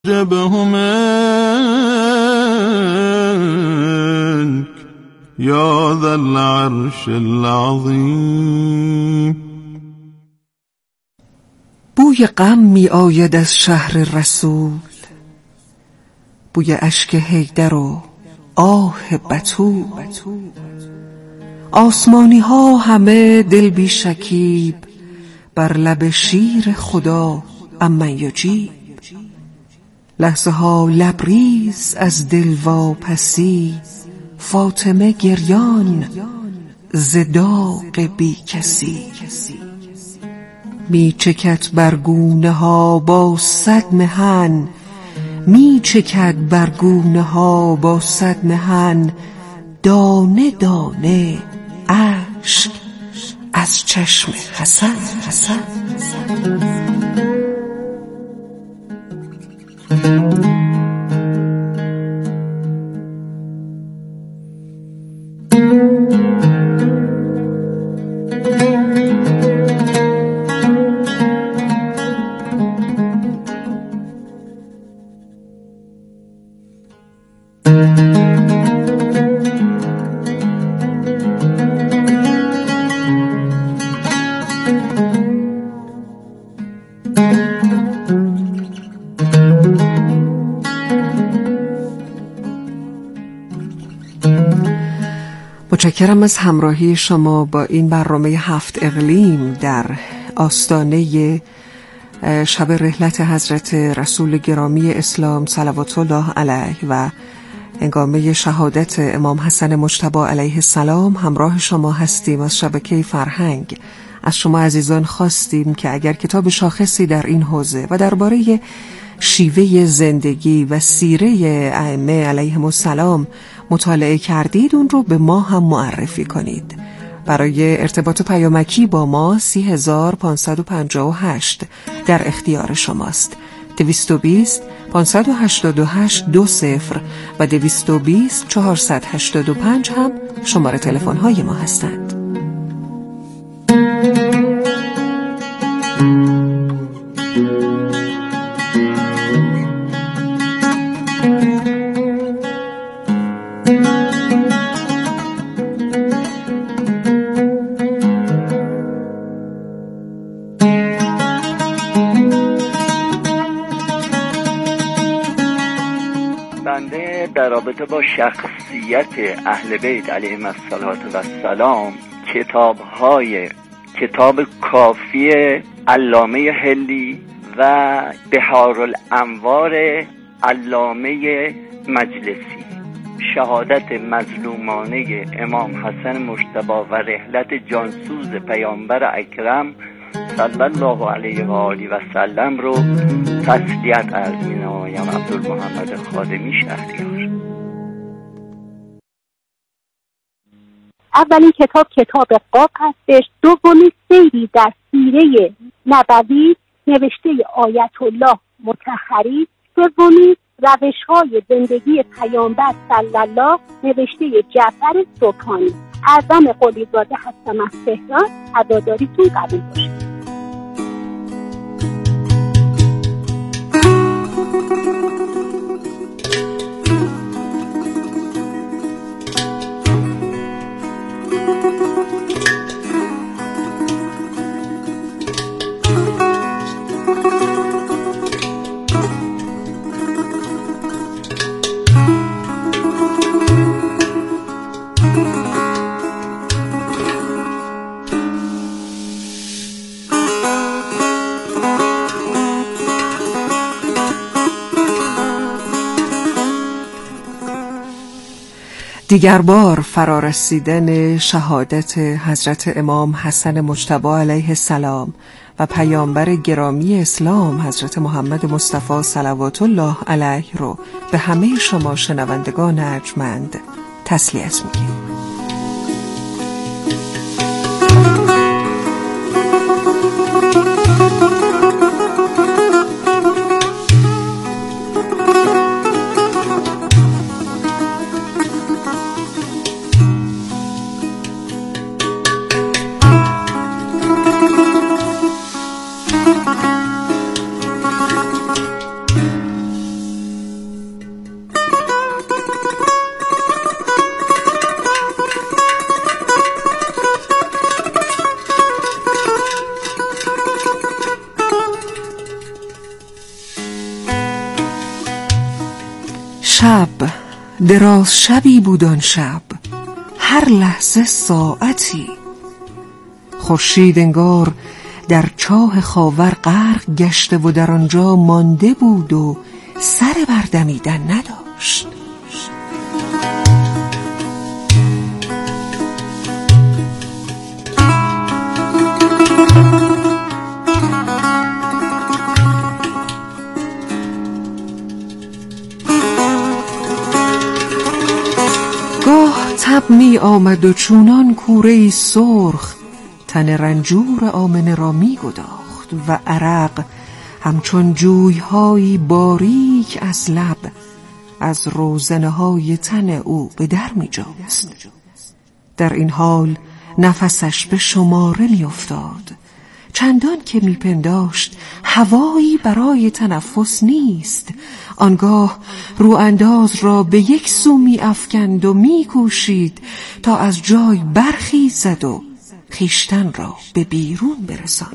جبه منك یا ذا العرش العظیم. بوی غم می آید از شهر رسول، بوی اشک حیدر و آه بتول. آسمانی ها همه دل بی شکیب، بر لب شیر خدا امن یجیب. لحظه ها لبریز از دل واپسی، فاطمه گریان ز داغ بی کسی. می چکد بر گونه ها با صد محن، می چکد بر گونه ها با صد محن. دانه دانه اشک از چشم حسن. متشکرم از همراهی شما با این برنامه 7 اقلیم در آستانه شب رحلت حضرت رسول گرامی اسلام صلوات الله علیه و هنگامه شهادت امام حسن مجتبی علیه السلام. همراه شما هستیم از شبکه فرهنگ. از شما عزیزان خواستیم که اگر کتاب شاخصی در این حوزه و درباره شیوه زندگی و سیره ائمه علیهم السلام مطالعه کردید، اون رو به ما هم معرفی کنید. برای ارتباط پیامکی با ما 30558 در اختیار شماست. 220 588 20 و 220 485 هم شماره تلفن های ما هستند. بنده در رابطه با شخصیت اهل بیت علیهم السلام کتاب کافی علامه هلی و بحارالانوار علامه مجلسی، شهادت مظلومانه امام حسن مجتبی و رحلت جانسوز پیامبر اکرم صلی الله علیه و آله و سلم رو تسلیت عرض می‌نمایم. عبدالمحمد خادمی، شهریار. اولین کتاب قاف هستش. دومی سیری در سیره نبوی نوشته آیت الله مطهری. سومی روش‌های زندگی پیامبر صلی الله نوشته جعفر سبحانی. اعظم قلیزاده هستم از تهران. عزاداریتون قبول باشه. دیگر بار فرارسیدن شهادت حضرت امام حسن مجتبی علیه السلام و پیامبر گرامی اسلام حضرت محمد مصطفی صلوات الله علیه رو به همه شما شنوندگان ارجمند تسلیت میگیم. شب دراز شبی بود آن شب، هر لحظه ساعتی. خورشید انگار در چاه خاور غرق گشته و در آنجا مانده بود و سر بردمیدن نداشت. گاه تب می آمد و چونان کوره سرخ تن رنجور آمنه را می گداخت و عرق همچون جوی‌هایی باریک از لب از روزنه‌های تن او به در می جست. در این حال نفسش به شماره می افتاد، چندان که می پنداشت هوایی برای تنفس نیست. آنگاه رو انداز را به یک سو می افکند و می کوشید تا از جای برخیزد و خویشتن را به بیرون برساند.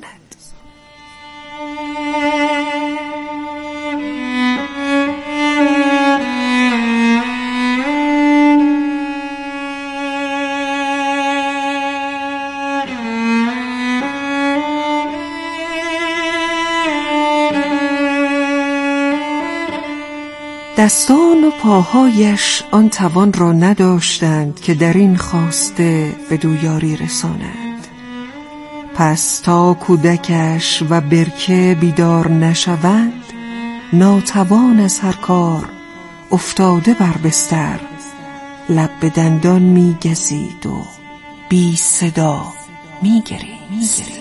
دستان و پاهایش آن توان را نداشتند که در این خواسته به دویاری رسانند. پس تا کودکش و برکه بیدار نشوند، ناتوان از هر کار افتاده بر بستر، لب به دندان می گزید و بی صدا می گریست.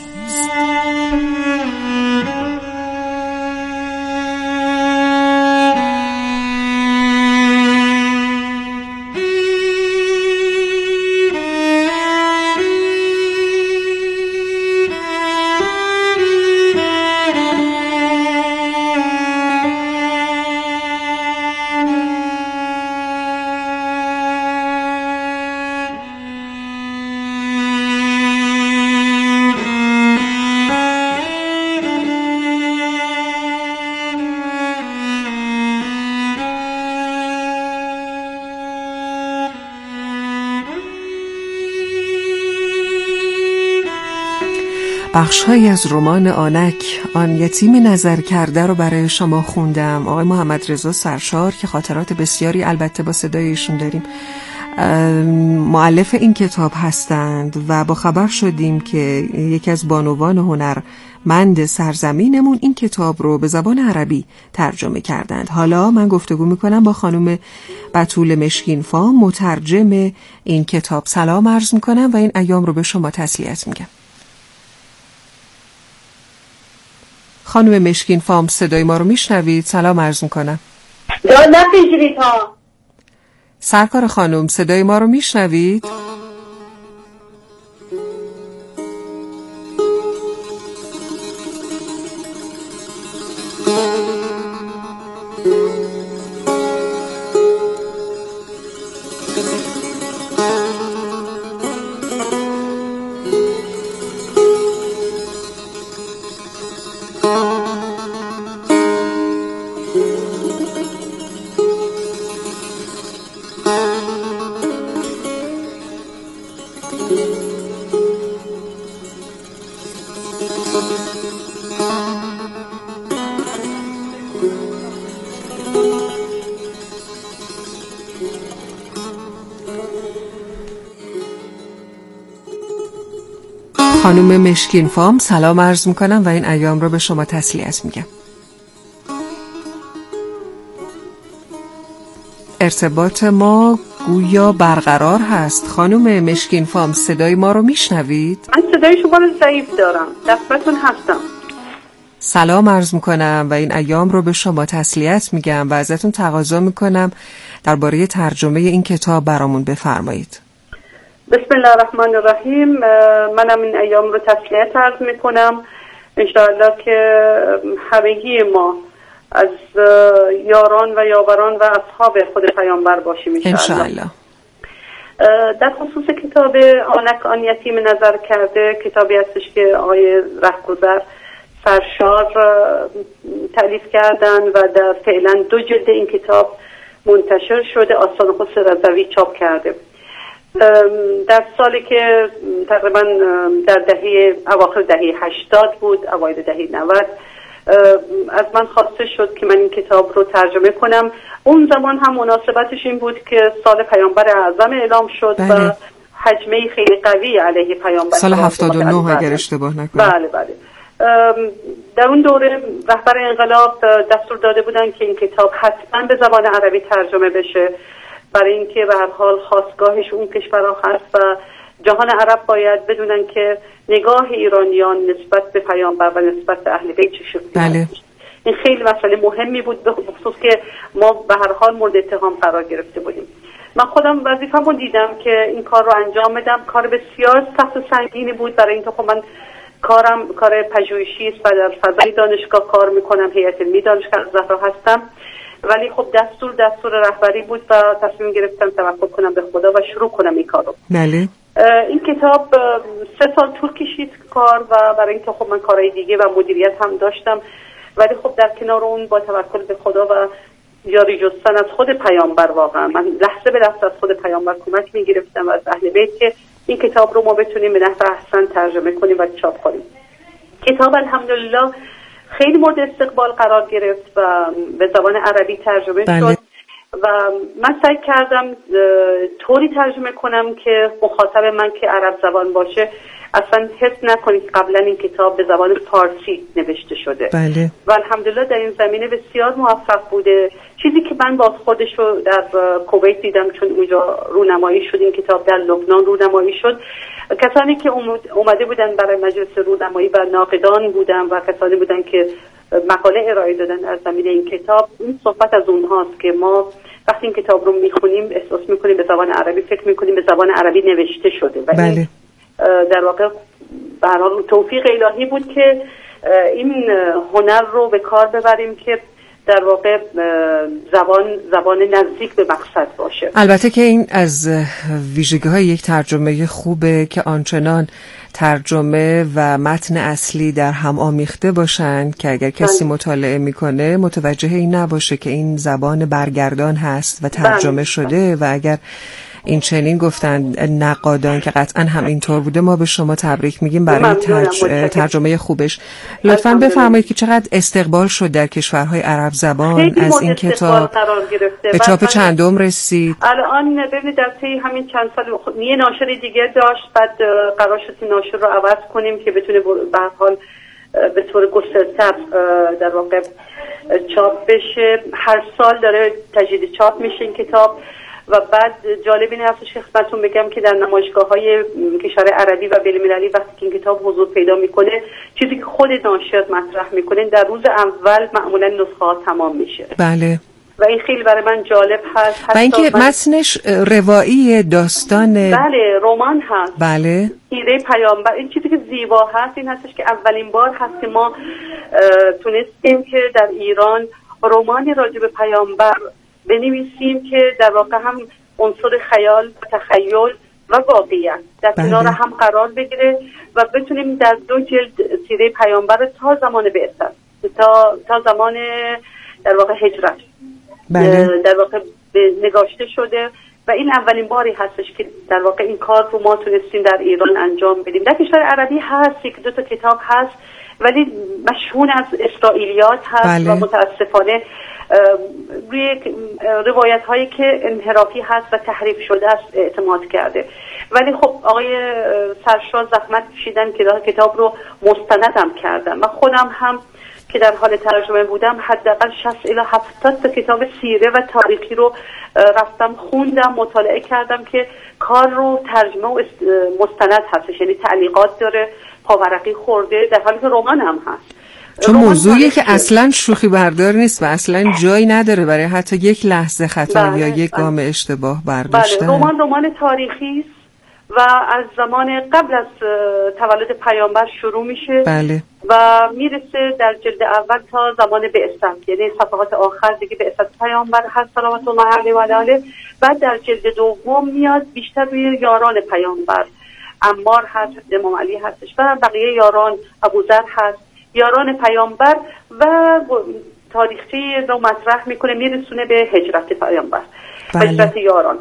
بخش‌هایی از رمان آنک آن یتیم نظر کرده رو برای شما خوندم. آقای محمد رضا سرشار که خاطرات بسیاری البته با صدایشون داریم، مؤلف این کتاب هستند و با خبر شدیم که یکی از بانوان هنرمند سرزمینمون این کتاب رو به زبان عربی ترجمه کردند. حالا من گفتگو میکنم با خانم بتول مشکین فام، مترجم این کتاب. سلام عرض میکنم و این ایام رو به شما تسلیت میگم. خانم مشکین فام، صدای ما رو میشنوید؟ سلام عرض میکنم. نپیجرید ها. سرکار خانم، صدای ما رو میشنوید؟ خانم مشکین فام، سلام عرض میکنم و این ایام رو به شما تسلیت میگم. ارتباط ما گویا برقرار هست. خانم مشکین فام، صدای ما رو میشنوید؟ من صدای شما رو ضعیف دارم، دفترتون هستم. سلام عرض میکنم و این ایام رو به شما تسلیت میگم و ازتون تقاضا میکنم درباره ترجمه این کتاب برامون بفرمایید. بسم الله الرحمن الرحیم. منم این ایام رو تسلیت عرض میکنم. انشاءالله که همگی ما از یاران و یاوران و اصحاب خود پیامبر باشیم انشاءالله. در خصوص کتاب آنک آن یتیم نظر کرده، کتابی هستش که آقای رهگذر سرشار تألیف کردن و در فعلا 2 جلد این کتاب منتشر شده. آستان قدس رضوی چاپ کرده. در سالی که تقریبا در اواخر دهه 80 بود، اوایل دهه 90 از من خواسته شد که من این کتاب رو ترجمه کنم. اون زمان هم مناسبتش این بود که سال پیامبر اعظم اعلام شد. بله. و حجمه خیلی قوی علیه پیامبر سال 79 اگر اشتباه نکنم. بله بله. در اون دوره رهبر انقلاب دستور داده بودن که این کتاب حتما به زبان عربی ترجمه بشه، برای اینکه به هر حال خاستگاهش اون کشورها هست و جهان عرب باید بدونن که نگاه ایرانیان نسبت به پیامبر و نسبت به اهل بیت چه شکلی بله. این خیلی مسئله مهمی بود، به خصوص که ما به هر حال مورد اتهام قرار گرفته بودیم. من خودم وظیفه‌مو دیدم که این کار رو انجام بدم. کار بسیار سخت و سنگینی بود، برای اینکه خب من کار پژوهشی است و در فضای دانشگاه کار میکنم، هیئت علمی دانشگاه زهرا هستم، ولی خب دستور رهبری بود و تصمیم گرفتم توکل کنم به خدا و شروع کنم این کار رو. بله. این کتاب 3 سال طول کشید کار، و برای اینکه خب من کارهای دیگه و مدیریت هم داشتم، ولی خب در کنار اون با توکل به خدا و یاری جستن از خود پیامبر، واقعا من لحظه به لحظه از خود پیامبر کمک میگرفتم و از اهل بیت که این کتاب رو ما بتونیم به نحو احسن ترجمه کنیم و چاپ کنیم. کتاب الحمدلله خیلی مورد استقبال قرار گرفت و به زبان عربی ترجمه شد و من سعی کردم طوری ترجمه کنم که مخاطب من که عرب زبان باشه اصلا حس نکنید قبلا این کتاب به زبان فارسی نوشته شده. بله. و الحمدلله در این زمینه بسیار موفق بوده. چیزی که من باز خودش رو در کویت دیدم، چون اونجا رونمایی شد این کتاب، در لبنان رونمایی شد، کسانی که اومده بودن برای مجلس رونمایی و ناقدان بودن و کسانی بودن که مقاله ارائه دادن در زمینه این کتاب، این صحبت از اونهاست که ما وقتی این کتاب رو میخونیم احساس میکنیم به زبان عربی، فکر میکنیم به زبان عربی نوشته شده. و بله. در واقع به هر حال توفیق الهی بود که این هنر رو به کار ببریم که در واقع زبان نزدیک به مقصد باشه. البته که این از ویژگی‌های یک ترجمه خوبه که آنچنان ترجمه و متن اصلی در هم آمیخته باشند که اگر کسی مطالعه میکنه متوجه این نباشه که این زبان برگردان هست و ترجمه شده. و اگر این چنین گفتن نقادان که قطعا هم اینطور بوده، ما به شما تبریک میگیم برای ترجمه خوبش. لطفاً بفرمایید که چقدر استقبال شد در کشورهای عرب زبان از این کتاب، به چاپ چندم رسید؟ الان ببینید در طی همین چند سال یه ناشر دیگه داشت، بعد قرار شد ناشر رو عوض کنیم که بتونه به هر حال به طور گسترده در واقع چاپ بشه. هر سال داره تجدید چاپ میشه این کتاب. و بعد جالب اینه هستش که خدمتتون بگم که در نمایشگاه‌های کشور عربی و بین‌المللی وقتی که این کتاب حضور پیدا میکنه، چیزی که خود ناشر مطرح میکنه در روز اول معمولا نسخه ها تمام میشه. بله. و این خیلی برای من جالب هست. و اینکه متنش روایی داستان، بله، رمان هست. بله. سیره پیامبر. این چیزی که زیبا هست این هستش که اولین بار هست که ما تونستیم که در ایران رمانی راجع به پیامبر بنویسیم که در واقع هم عنصر خیال، تخیل و واقعیت در کنار هم قرار بگیره و بتونیم در 2 جلد سیره پیامبر تا زمان بعثت تا زمان در واقع هجرت در واقع نگاشته شده. و این اولین باری هستش که در واقع این کار رو ما تونستیم در ایران انجام بدیم. در کشور عربی هست 1-2 تا کتاب هست، ولی مشهور از اسرائیلیات هست. و متاسفانه روی روایت هایی که انحرافی هست و تحریف شده است اعتماد کرده. ولی خب آقای سرشاد زحمت کشیدن که کتاب رو مستندم کردن و خودم هم که در حال ترجمه بودم حداقل 60 الی 70 تا کتاب سیره و تاریخی رو رفتم خوندم، مطالعه کردم که کار رو ترجمه و مستند هستش، یعنی تعلیقات داره، پاورقی خورده، در حالی که رمان هم هست. چون موضوعیه که اصلا شوخی بردار نیست و اصلا جایی نداره برای حتی یک لحظه خطا یا یک گام اشتباه برداشتن. بله، رمان تاریخی است و از زمان قبل از تولد پیامبر شروع میشه. بله. و میرسه در جلد اول تا زمان بعثت، یعنی صفحات آخر دیگه بعثت پیامبر هست صلوات الله علیه و آله. بعد در جلد دوم میاد بیشتر روی یاران پیامبر، عمار هست، امام علی هستش و بقیه یاران، ابوذر هست، یاران پیامبر و تاریخچه رو مطرح میکنه، میرسونه به هجرت پیامبر، هجرت یاران.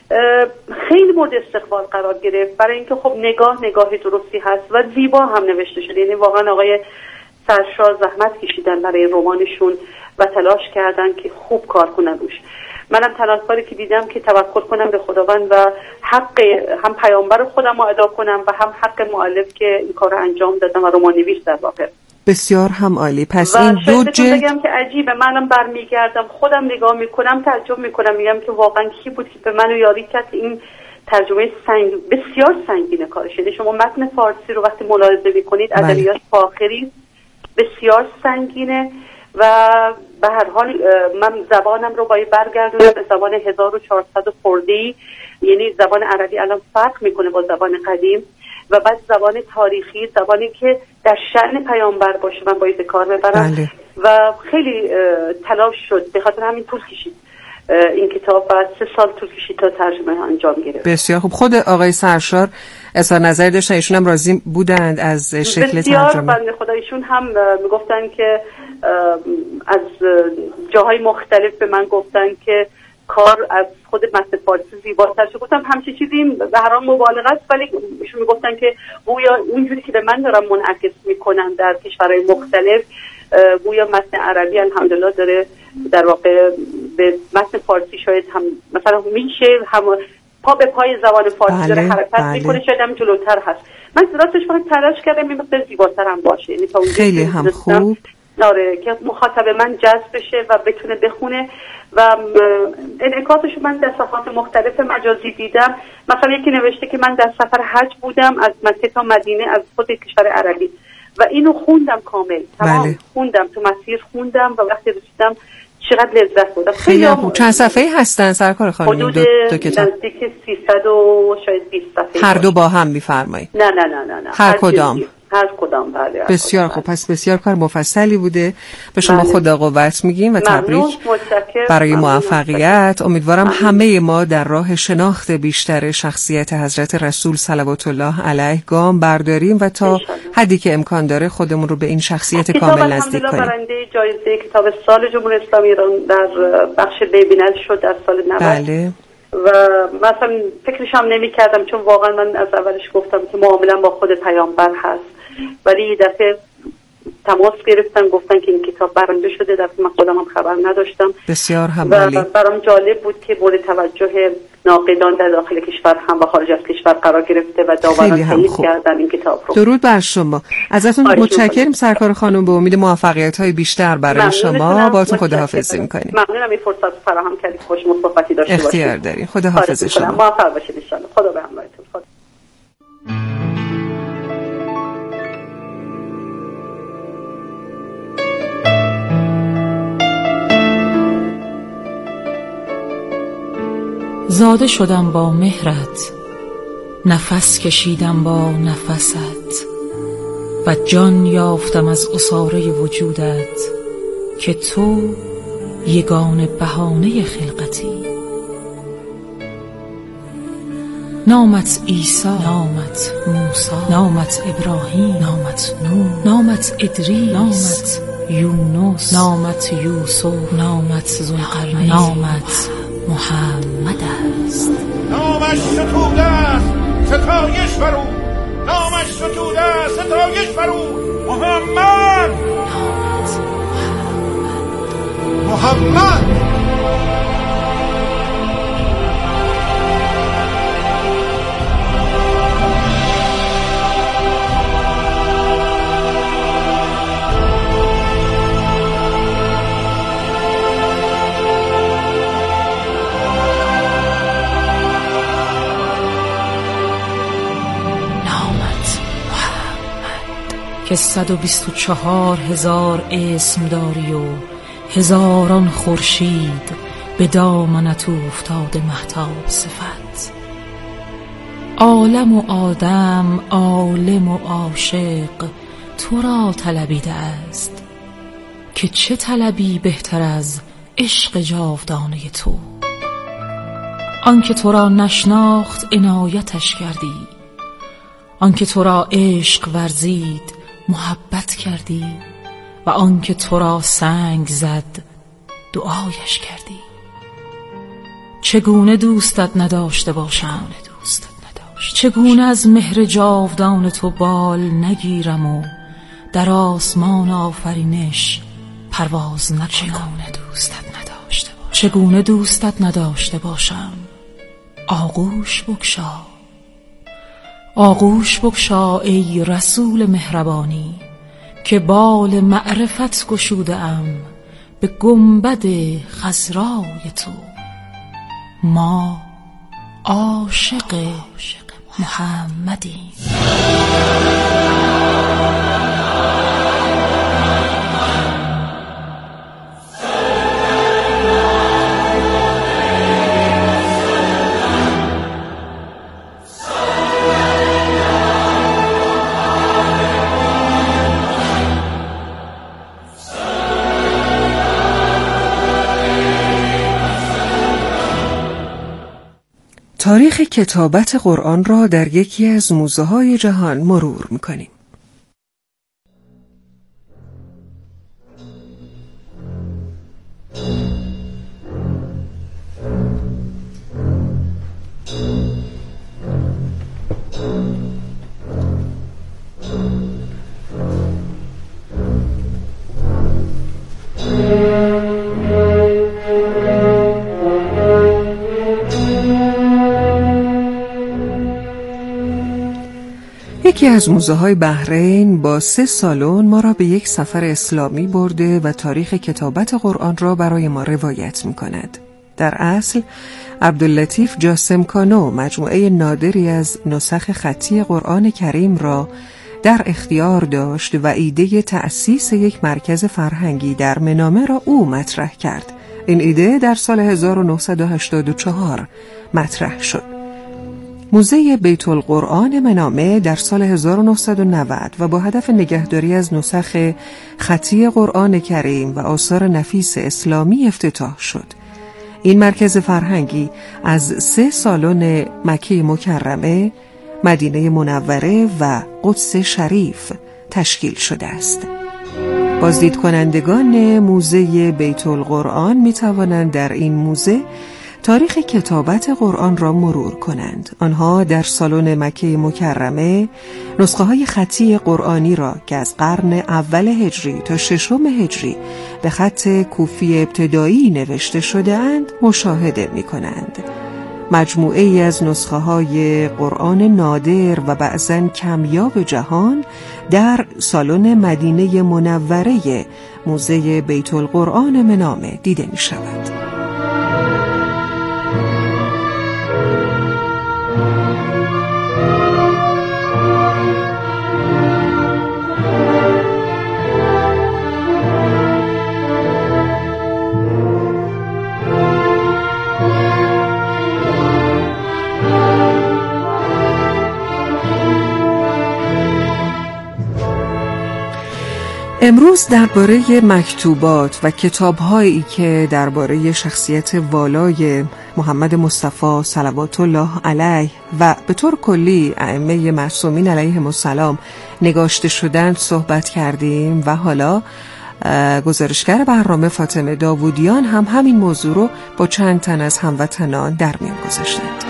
خیلی مورد استقبال قرار گرفت برای اینکه خب نگاه درستی هست و زیبا هم نوشته شده. یعنی واقعا آقای سرشار زحمت کشیدن برای رمانشون و تلاش کردن که خوب کار کنن روش. منم تنها کاری که دیدم که توکل کنم به خداوند و حق هم پیامبر خودم رو ادا کنم و هم حق مؤلف که این کار رو انجام دادم و رمان نویس در واقع. بسیار هم عالی. پس این دو جلد بگم که عجیبه، منم برمیگردم خودم نگاه میکنم، تعجب میکنم، میگم که واقعا کی بود که به منو یاری کرد این ترجمه بسیار سنگینه کارش. یعنی شما متن فارسی رو وقتی ملاحظه میکنید ادبیات فاخری بسیار سنگینه و به هر حال من زبانم رو باید برگردونم به زبان 1400 خورده‌ای. یعنی زبان عربی الان فرق میکنه با زبان قدیم و بعد زبان تاریخی، زبانی که در شأن پیامبر باشه من باید به کار ببرم. بله. و خیلی تلاش شد، به خاطر همین طول کشید این کتاب و 3 سال طول کشید تا ترجمه انجام گرفت. بسیار خوب. خود آقای سرشار اظهار نظر داشتن، ایشون هم راضی بودند از شکل بسیار ترجمه؟ بنده خدا ایشون هم میگفتن که از جاهای مختلف به من گفتن که کار از خود متن فارسی زیباتر شد. گفتم همچین چیزی به هر حال مبالغه است، ولی ایشون میگفتن که گویا اونجوری که به من دارن منعکس میکنن در کشورهای مختلف، گویا متن عربی الحمدلله داره در واقع به متن فارسی شاید هم مثلا میشه هم پا به پای زبان فارسی داره حرکت میکنه، شاید هم جلوتر هست. من راستش فقط تلاش کردم این مقدار زیباتر هم باشه، یعنی تا خیلی هم خوب داره که مخاطب من جذب بشه و بتونه بخونه و انعکاسش من در صفحات مختلف مجازی دیدم. مثلا یکی نوشته که من در سفر حج بودم از مکه تا مدینه از خود کشور عربی و اینو خوندم کامل، تمام خوندم، تو مسیر خوندم و وقتی رسیدم چقدر لذت بردم. خیلی خوب. چند صفحه‌ای هستن سرکار خانم این دو کتاب؟ نزدیک 300 و شاید 20 صفحه. هر دو با هم می‌فرمایید؟ نه. هر کدام؟ هر کدام. بله. بسیار خوب. پس بسیار کار مفصلی بوده. به شما خدا قوت میگیم و تبریک برای موفقیت. امیدوارم همه ما در راه شناخت بیشتر شخصیت حضرت رسول صلوات الله علیه گام برداریم و تا حدی که امکان داره خودمون رو به این شخصیت کامل نزدیک کنیم. برنده جایزه کتاب سال جمهوری اسلامی ایران در بخش ببینل شد در سال 90. بله. و مثلا فکرش هم نمی کردم، چون واقعا من از اولش گفتم که معاملا با خود پیامبر هست، ولی یه دفعه تماس گرفتن گفتن که این کتاب برنده شده، در من خودم هم خبر نداشتم. بسیار همالی. و برام جالب بود که مورد توجه ناقدان در داخل کشور هم و خارج از کشور قرار گرفته و داوران تایید کردن این کتاب رو. درود بر شما. ازتون متشکرم سرکار خانم، به امید موفقیت‌های بیشتر برای شما. باهاتون خداحافظی می‌کنیم. ممنونم این فرصت فراهم کردید. خوش مصاحبتی داشته باشید. اختیار دارین. خداحافظ شما. موفق باشید ان شاءالله. خدا به همراهتون. زاده شدم با مهرت، نفس کشیدم با نفست و جان یافتم از عصاره وجودت که تو یگانه بهانه خلقتی. نامت عیسی، نامت موسی، نامت ابراهیم، نامت نوح، نامت ادریس، نامت یونس، نامت یوسف، نامت ذوالقرنین، نامت محمد است. نامش ستوده است ستایش بر او، نامش ستوده است ستایش بر او. محمد، محمد. که 124,000 اسم داری و هزاران خورشید به دامنت افتاده مهتاب صفت. عالم و آدم، عالم و عاشق تو را طلبیده است که چه طلبی بهتر از عشق جاودانه تو. آنکه تو را نشناخت عنایتش کردی، آنکه تو را عشق ورزید محبت کردی، و آنکه تو را سنگ زد دعایش کردی. چگونه دوستت نداشته باشم، چگونه از مهر جاودان تو بال نگیرم و در آسمان آفرینش پرواز نکنم. چگونه دوستت نداشته باشم. آغوش بگشا ای رسول مهربانی، که بال معرفت گشوده ام به گنبد خضرای تو. ما عاشق محمدیم. تاریخ کتابت قرآن را در یکی از موزه‌های جهان مرور می‌کنیم. یکی از موزه‌های بحرین با 3 سالن ما را به یک سفر اسلامی برده و تاریخ کتابت قرآن را برای ما روایت می‌کند. در اصل عبداللطیف جاسم کانو مجموعه نادری از نسخ خطی قرآن کریم را در اختیار داشت و ایده تأسیس یک مرکز فرهنگی در منامه را او مطرح کرد. این ایده در سال 1984 مطرح شد. موزه بیت القرآن منامه در سال 1990 و با هدف نگهداری از نسخ خطی قرآن کریم و آثار نفیس اسلامی افتتاح شد. این مرکز فرهنگی از 3 سالن مکه مکرمه، مدینه منوره و قدس شریف تشکیل شده است. بازدید کنندگان موزه بیت القرآن می توانند در این موزه تاریخ کتابت قرآن را مرور کنند. آنها در سالن مکه مکرمه نسخه های خطی قرآنی را که از قرن اول هجری تا 6 هجری به خط کوفی ابتدایی نوشته شده اند مشاهده می کنند. مجموعه ای از نسخه های قرآن نادر و بعضاً کمیاب جهان در سالن مدینه منوره موزه بیت القرآن منامه دیده می شود. امروز درباره مکتوبات و کتاب‌هایی که درباره شخصیت والای محمد مصطفی صلوات الله علیه و به طور کلی ائمه معصومین علیهم السلام نگاشته شدند صحبت کردیم و حالا گزارشگر برنامه فاطمه داوودیان هم همین موضوع رو با چند تن از هموطنان در میان گذاشتند.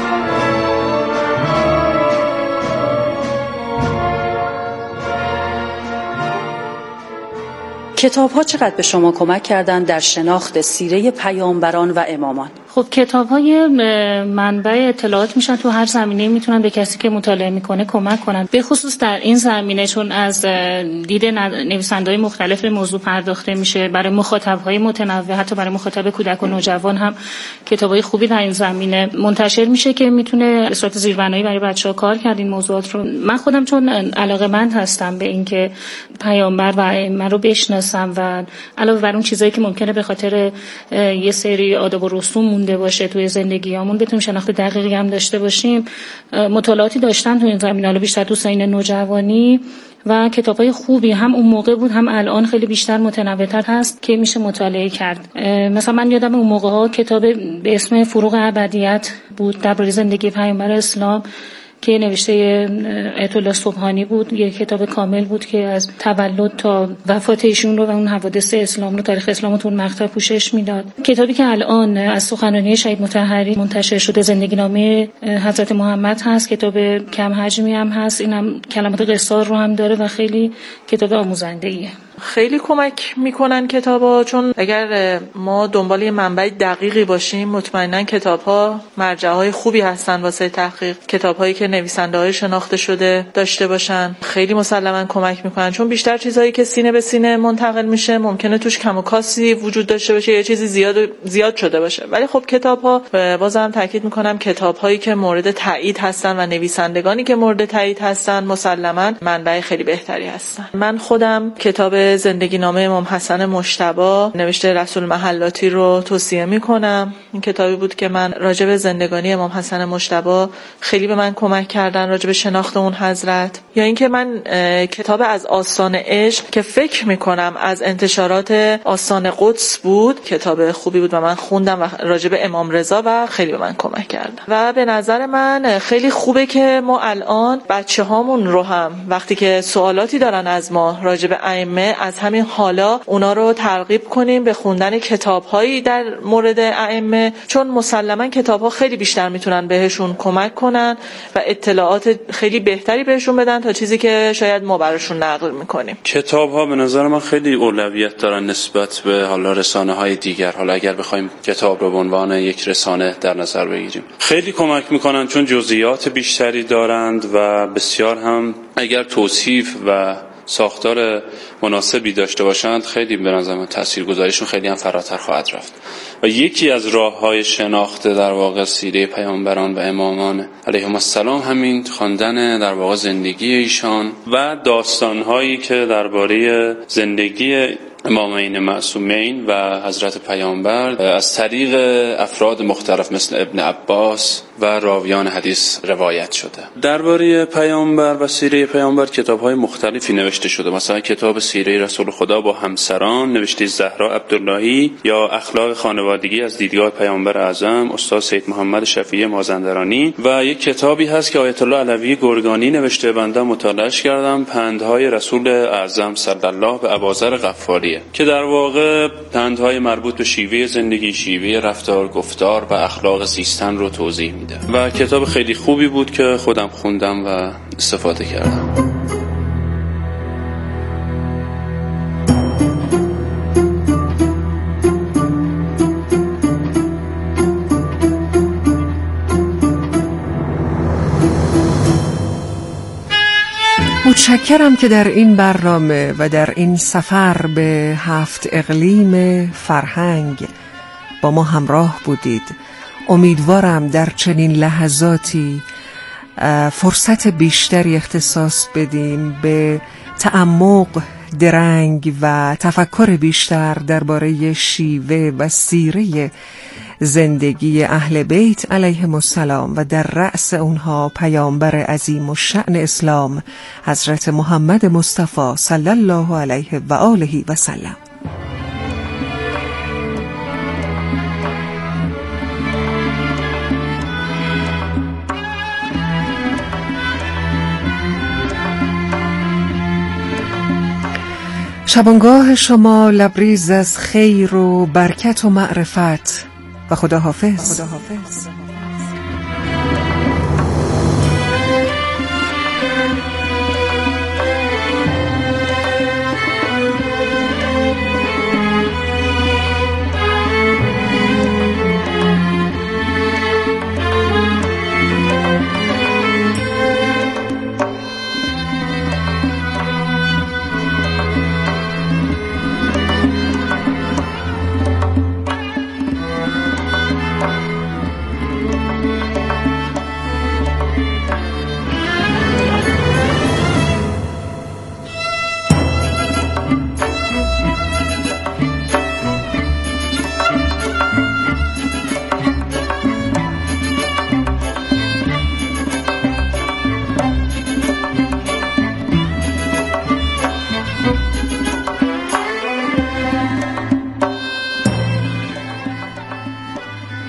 کتاب‌ها چقدر به شما کمک کردند در شناخت سیره پیامبران و امامان؟ خب کتاب‌های منبع اطلاعات میشن، تو هر زمینه‌ای میتونن به کسی که مطالعه میکنه کمک کنن. به خصوص در این زمینه چون از دید نویسنده‌های مختلف موضوع پرداخته میشه، برای مخاطب‌های متنوع، حتی برای مخاطب کودک و نوجوان هم کتاب‌های خوبی در این زمینه منتشر میشه که میتونه به صورت زیربنایی برای بچه‌ها کار کرد این موضوعات رو. من خودم چون علاقه‌مند هستم به اینکه پیامبر و ائمه رو بشناسم و علاوه بر اون چیزایی که ممکنه به خاطر یه سری آداب و رسوم مونده باشه توی زندگیامون بتونیم شناخت دقیقی هم داشته باشیم، مطالعاتی داشتم تو این زمینه، حالا بیشتر تو سین نوجوانی و کتابای خوبی هم اون موقع بود هم الان خیلی بیشتر متنوع‌تر هست که میشه مطالعه کرد. مثلا من یادم اون موقع‌ها کتاب به اسم فروغ ابدیت بود درباره زندگی پیامبر اسلام که نوشته آیت الله سبحانی بود. یک کتاب کامل بود که از تولد تا وفات ایشون رو و اون حوادث اسلام رو، تاریخ اسلام رو تو مقطع پوشش میداد. کتابی که الان از سخنرانی شهید مطهری منتشر شده، زندگی نامه حضرت محمد هست، کتاب کم حجمی هم هست، اینم کلمات قصار رو هم داره و خیلی کتاب آموزنده‌ایه. خیلی کمک میکنن کتابا، چون اگر ما دنبال یه منبع دقیقی باشیم مطمئنا کتابها مرجع‌های خوبی هستن واسه تحقیق. کتاب‌هایی که نویسنده‌های شناخته شده داشته باشن خیلی مسلماً کمک میکنن، چون بیشتر چیزایی که سینه به سینه منتقل میشه ممکنه توش کم و کاسی وجود داشته باشه، یه چیزی زیاد شده باشه. ولی خب کتاب‌ها، بازم تاکید میکنم، کتاب‌هایی که مورد تایید هستن و نویسندگانی که مورد تایید هستن مسلماً منبع خیلی بهتری هستن. من خودم کتاب زندگی نامه امام حسن مجتبی نوشته رسول محلاتی رو توصیه میکنم. این کتابی بود که من راجع به زندگانی امام حسن مجتبی خیلی به من کمک کردن راجع به شناخت اون حضرت. یا اینکه من کتاب از آستان عشق که فکر میکنم از انتشارات آستان قدس بود، کتاب خوبی بود و من خوندم و راجع به امام رضا و خیلی به من کمک کردن. و به نظر من خیلی خوبه که ما الان بچه‌هامون رو هم وقتی که سوالاتی دارن از ما راجع به ائمه، از همین حالا اونا رو ترغیب کنیم به خوندن کتاب‌هایی در مورد ائمه، چون مسلماً کتاب‌ها خیلی بیشتر میتونن بهشون کمک کنن و اطلاعات خیلی بهتری بهشون بدن تا چیزی که شاید ما براشون نقل میکنیم. کتاب‌ها به نظر من خیلی اولویت دارن نسبت به حالا رسانه‌های دیگر. حالا اگر بخوایم کتاب رو به عنوان یک رسانه در نظر بگیریم، خیلی کمک میکنن چون جزئیات بیشتری دارند و بسیار هم اگر توصیف و ساختار مناسبی داشته باشند خیلی به نظر من تاثیرگذاریشون خیلی هم فراتر خواهد رفت. و یکی از راه‌های شناخت در واقع سیره پیامبران و امامان علیهم السلام همین خواندن در واقع زندگی ایشان و داستان‌هایی که درباره زندگی امامین معصومین و حضرت پیامبر از طریق افراد مختلف مثل ابن عباس و راویان حدیث روایت شده. درباره پیامبر و سیره پیامبر کتاب‌های مختلفی نوشته شده، مثلا کتاب سیره رسول خدا با همسران نوشته زهرا عبداللهی، یا اخلاق خانوادگی از دیدگاه پیامبر اعظم استاد سید محمد شفیعی مازندرانی، و یک کتابی هست که آیت الله علوی گرگانی نوشته، بنده مطالعه‌اش کردم، پندهای رسول اعظم صلی الله به ابوذر غفاری، که در واقع پندهای مربوط به شیوه زندگی، شیوه رفتار، گفتار و اخلاق زیستن رو توضیح میده و کتاب خیلی خوبی بود که خودم خوندم و استفاده کردم. متشکرم که در این برنامه و در این سفر به 7 اقلیم فرهنگ با ما همراه بودید. امیدوارم در چنین لحظاتی فرصت بیشتری اختصاص بدیم به تعمق، درنگ و تفکر بیشتر درباره شیوه و سیره زندگی اهل بیت علیهم السلام و در رأس اونها پیامبر عظیم الشأن اسلام حضرت محمد مصطفی صلی الله علیه و آله و سلم. شبانگاه شما لبریز از خیر و برکت و معرفت و خداحافظ.